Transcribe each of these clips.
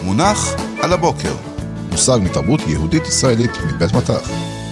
המונח על הבוקר. מושג מתרבות יהודית ישראלית מבית מטח.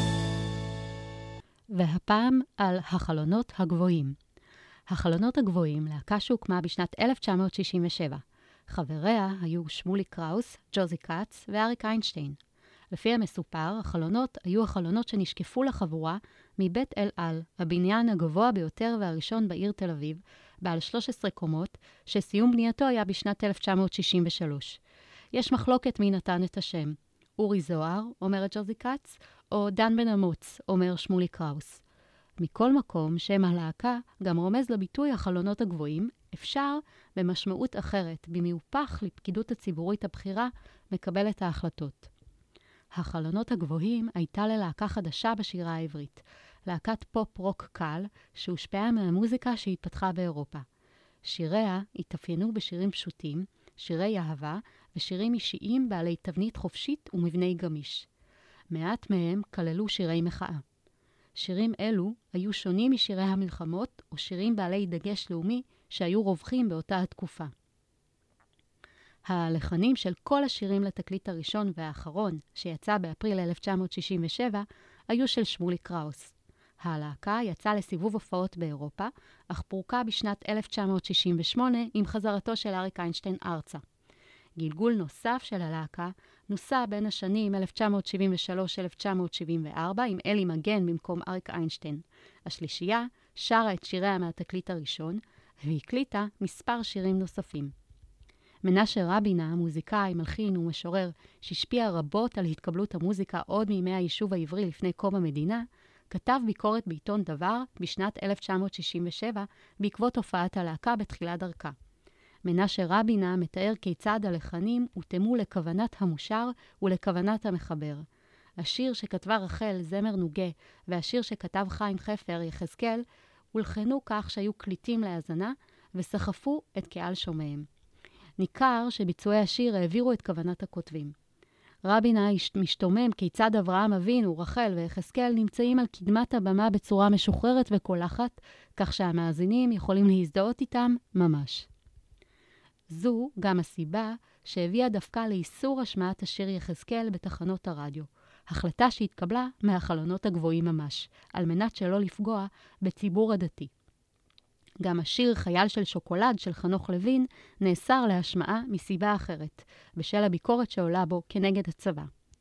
והפעם על החלונות הגבוהים. החלונות הגבוהים, להקה שהוקמה בשנת 1967. חבריה היו שמולי קראוס, ג'וזי קאץ ואריק איינשטיין. לפי המסופר, החלונות היו החלונות שנשקפו לחבורה מבית אל על, הבניין הגבוה ביותר והראשון בעיר תל אביב, בעל 13 קומות, שסיום בנייתו היה בשנת 1963. יש מחלוקת מי נתן את השם. אורי זוהר, אומרת ג'וזי קאץ, או דן בן אמוץ, אומר שמולי קראוס. מכל מקום, שם הלהקה גם רומז לביטוי החלונות הגבוהים, אפשר במשמעות אחרת, במיופח לפקידות הציבורית הבכירה, מקבלת ההחלטות. החלונות הגבוהים הייתה ללהקה חדשה בשירה העברית, להקת פופ רוק קל, שהושפעה מהמוזיקה שהתפתחה באירופה. שיריה התאפיינו בשירים פשוטים, שירי אהבה ושירים אישיים בעלי תבנית חופשית ומבני גמיש. מעט מהם כללו שירי מחאה. שירים אלו היו שונים משירי המלחמות או שירים בעלי דגש לאומי שהיו רווחים באותה התקופה. הלחנים של כל השירים לתקליט הראשון והאחרון, שיצא באפריל 1967, היו של שמולי קראוס. הלהקה יצאה לסיבוב הופעות באירופה, אך פורקה בשנת 1968 עם חזרתו של אריק איינשטיין ארצה. גלגול נוסף של הלהקה נוסע בין השנים 1973-1974 עם אלי מגן במקום אריק איינשטיין. השלישייה שרה את שיריה מהתקליט הראשון והקליטה מספר שירים נוספים. מנשה רבינה, מוזיקאי, מלחין ומשורר שהשפיע רבות על התקבלות המוזיקה עוד מימי היישוב העברי לפני קום המדינה, כתב ביקורת בעיתון דבר בשנת 1967 בעקבות הופעת הלהקה בתחילת דרכה. מנשה רבינה מתאר כיצד הלחנים הותאמו לכוונת המושר ולכוונת המחבר. השיר שכתבה רחל זמר נוגה והשיר שכתב חיים חפר יחזקאל הולחנו כך שהיו קליטים להאזנה וסחפו את קהל שומעיהם. ניכר שביצועי השיר העבירו את כוונת הכותבים. רבינה משתומם כיצד אברהם אבינו, רחל ויחזקאל נמצאים על קדמת הבמה בצורה משוחררת וקולחת, כך שהמאזינים יכולים להזדהות איתם ממש. זו גם הסיבה שהביאה דווקא לאיסור השמעת השיר יחזקאל בתחנות הרדיו, החלטה שהתקבלה מהחלונות הגבוהים ממש, על מנת שלא לפגוע בציבור הדתי. גם השיר חייל של שוקולד של חנוך לוין נאסר להשמעה מסיבה אחרת, בשל הביקורת שעולה בו כנגד הצבא.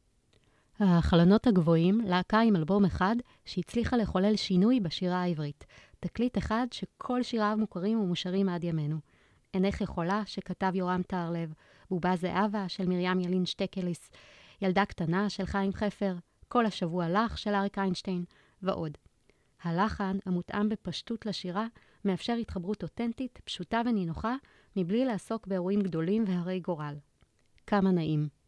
החלונות הגבוהים, להקה עם אלבום אחד שהצליחה לחולל שינוי בשירה העברית, תקליט אחד שכל שיריו מוכרים ומושרים עד ימינו. אינך יכולה שכתב יורם טהרלב, בובה זהבה של מרים ילין שטקליס, ילדה קטנה של חיים חפר, כל השבוע לך של אריק איינשטיין ועוד. הלחן המותאם בפשטות לשירה מאפשר התחברות אותנטית, פשוטה ונינוחה, מבלי לעסוק באירועים גדולים והרי גורל. כמה נעים.